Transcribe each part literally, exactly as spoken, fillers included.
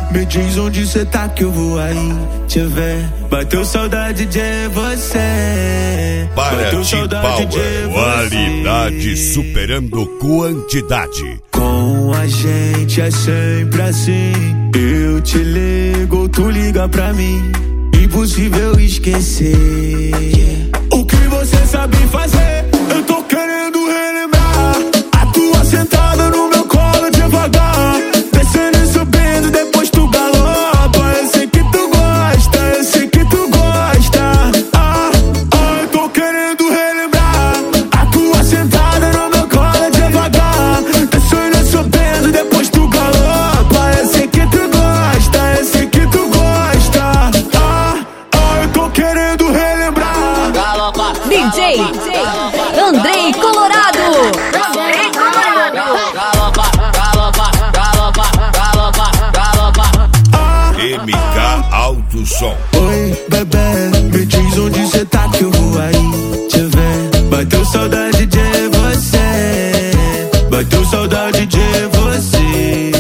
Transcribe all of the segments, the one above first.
me diz onde cê tá que eu vou aí te ver. Bateu saudade de você. Paraty Power, qualidade superando quantidade. Com a gente é sempre assim. Eu te ligo, tu liga pra mim. Impossível esquecer o que você sabe fazer. Eu tô querendo relembrar a tua sentada no meu colo devagar, descendo e subindo, depois tu galopa. Eu sei que tu gosta, eu sei que tu gosta. Ah, ah, eu tô querendo relembrar a tua sentada no meu colo devagar, descendo e subindo, depois tu galopa. Eu sei que tu gosta, eu sei que tu gosta. Ah, ah, eu tô querendo relembrar. Galopa, D J Andrei Colorado. Andrei Colorado. Galopa, galopa, galopa, galopa, galopa. Ah, M K Alto Som. oi, bebê, me diz onde cê tá que eu vou aí te ver. Bateu saudade de você, bateu saudade de você.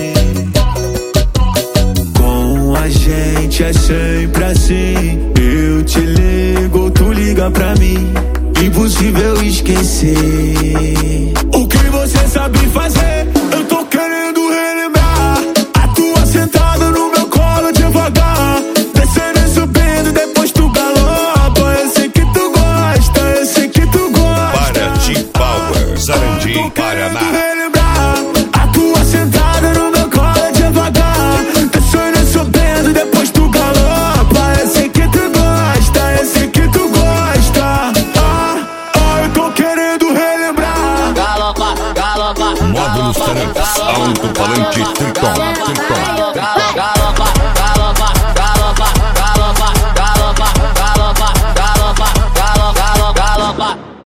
Com a gente é sempre assim. Eu te ligo, tu liga pra mim. Impossível esquecer o que você sabe fazer. Eu tô querendo relembrar a tua sentada no meu colo devagar, descendo e subindo, depois tu galopa. Eu sei que tu gosta, eu sei que tu gosta. Paraty Power, Sarandi, Paraná. Relembrar a tua sentada no meu colo devagar, descendo e subindo, depois tu galopa. Eu sei que tu gosta, eu sei que tu gosta. Ah, ah, eu tô querendo relembrar. Galopa, galopa, Módulos Trans, alto-falante Triton, Triton.